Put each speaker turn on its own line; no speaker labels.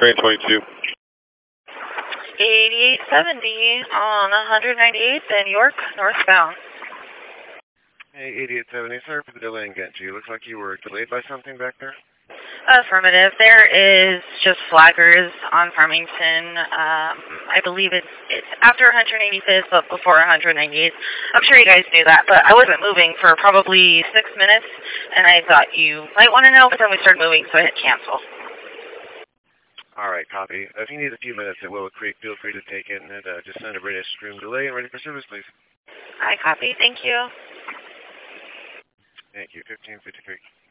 train 22.
8870 on 198th and York, northbound.
Hey, 8870, sorry for the delay in getting to you. Looks like you were delayed by something back there?
Affirmative. There is just flaggers on Farmington. I believe it's after 185th, but before 198th. I'm sure you guys knew that, but I wasn't moving for probably 6 minutes, and I thought you might want to know, but then we started moving, so I hit cancel.
All right, copy. If you need a few minutes at Willow Creek, feel free to take it and just send a British stream delay and ready for service, please.
I copy. Thank you.
Thank you. 1553.